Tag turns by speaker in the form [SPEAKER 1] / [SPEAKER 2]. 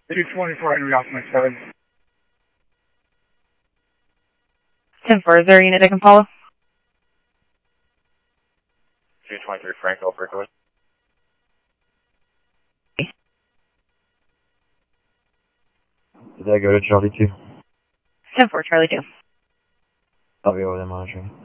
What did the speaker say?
[SPEAKER 1] 224 Henry Osmond 7.
[SPEAKER 2] 10-4, is there a unit I can follow?
[SPEAKER 3] 223 Franco Berkeley.
[SPEAKER 4] Did that go to Charlie 2?
[SPEAKER 2] 10-4, Charlie 2.
[SPEAKER 4] I'll be over there monitoring.